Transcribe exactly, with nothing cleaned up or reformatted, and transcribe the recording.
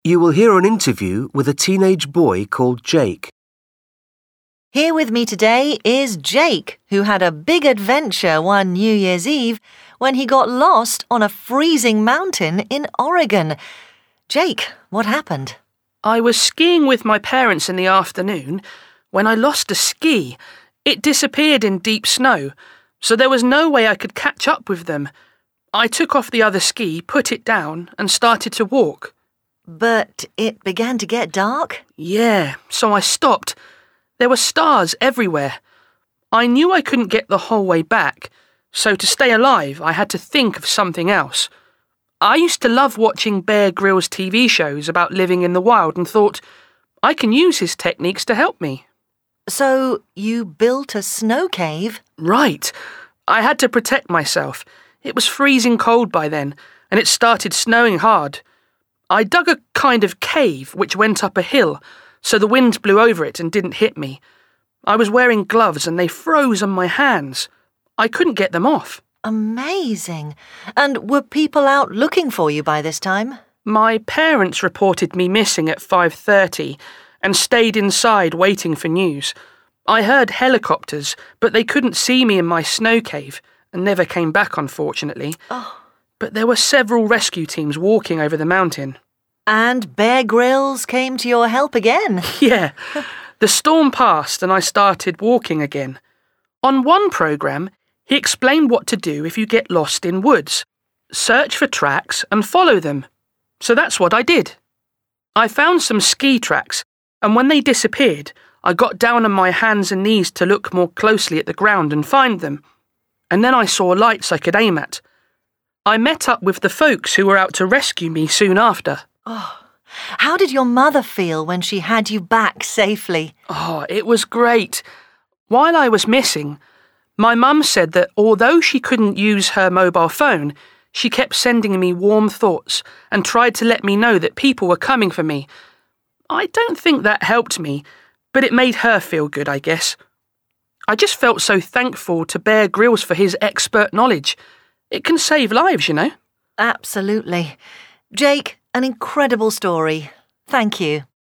You will hear an interview with a teenage boy called Jake. Here with me today is Jake, who had a big adventure one New Year's Eve when he got lost on a freezing mountain in Oregon. Jake, what happened? I was skiing with my parents in the afternoon when I lost a ski. It disappeared in deep snow, so there was no way I could catch up with them. I took off the other ski, put it down, and started to walk. But it began to get dark? Yeah, so I stopped. There were stars everywhere. I knew I couldn't get the whole way back, so to stay alive I had to think of something else. I used to love watching Bear Grylls T V shows about living in the wild and thought, I can use his techniques to help me. So you built a snow cave? Right. I had to protect myself. It was freezing cold by then, and it started snowing hard. I dug a kind of cave which went up a hill, so the wind blew over it and didn't hit me. I was wearing gloves and they froze on my hands. I couldn't get them off. Amazing. And were people out looking for you by this time? My parents reported me missing at five thirty and stayed inside waiting for news. I heard helicopters, but they couldn't see me in my snow cave and never came back, unfortunately. Oh. But there were several rescue teams walking over the mountain. And Bear Grylls came to your help again? Yeah. The storm passed and I started walking again. On one programme, he explained what to do if you get lost in woods. Search for tracks and follow them. So that's what I did. I found some ski tracks, and when they disappeared, I got down on my hands and knees to look more closely at the ground and find them. And then I saw lights I could aim at. I met up with the folks who were out to rescue me soon after. Oh, how did your mother feel when she had you back safely? Oh, it was great. While I was missing, my mum said that although she couldn't use her mobile phone, she kept sending me warm thoughts and tried to let me know that people were coming for me. I don't think that helped me, but it made her feel good, I guess. I just felt so thankful to Bear Grylls for his expert knowledge. It can save lives, you know. Absolutely. Jake, an incredible story. Thank you.